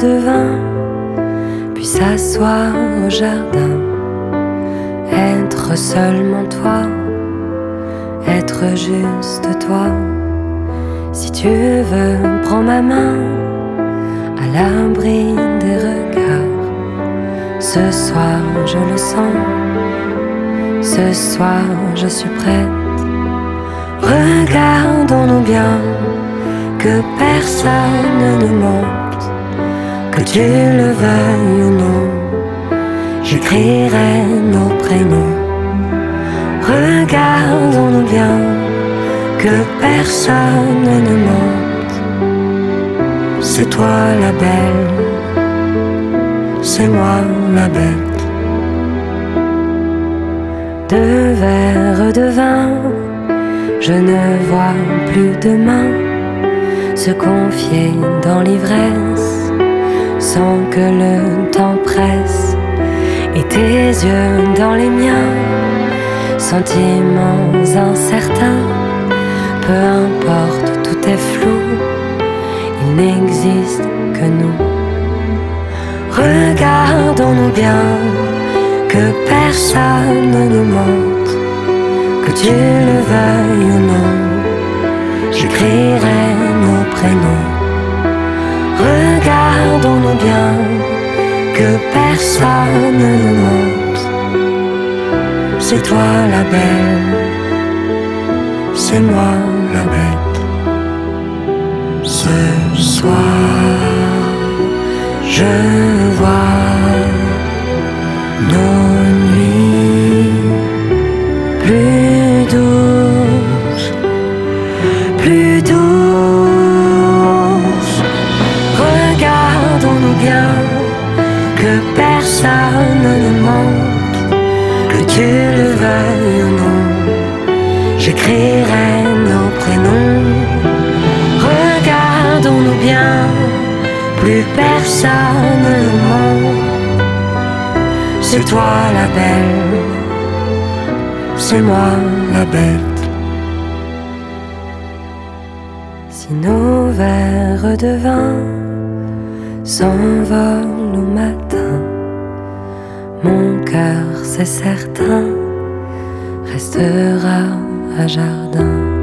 de vin, puis s'asseoir au jardin, être seulement toi, être juste toi. Si tu veux, prends ma main, à l'abri des regards. Ce soir je le sens, ce soir je suis prête. Regardons-nous bien, que personne ne nous mente, que tu le veuilles ou non, j'écrirai nos prénoms. Regardons-nous bien, que personne ne mente. C'est toi la belle, c'est moi la bête. Deux verres de vin, je ne vois plus demain, se confier dans l'ivresse sans que le temps presse, et tes yeux dans les miens, sentiments incertains. Peu importe, tout est flou, il n'existe que nous. Regardons-nous bien, que personne ne nous mente, que tu le veuilles ou non, j'écrirai nos prénoms. Regardons-nous bien, que personne ne nous mente. C'est toi la belle, c'est moi la bête. Ce soir, je vois nos nuits plus douces, plus douces. Regardons-nous bien, que personne ne mente, que tu le veuilles ou non, j'écrirai nos prénoms. Regardons-nous bien, plus personne ne nous ment. C'est toi la belle, c'est moi la bête. Si nos verres de vin s'envolent au matin, mon cœur, c'est certain, restera à jardin.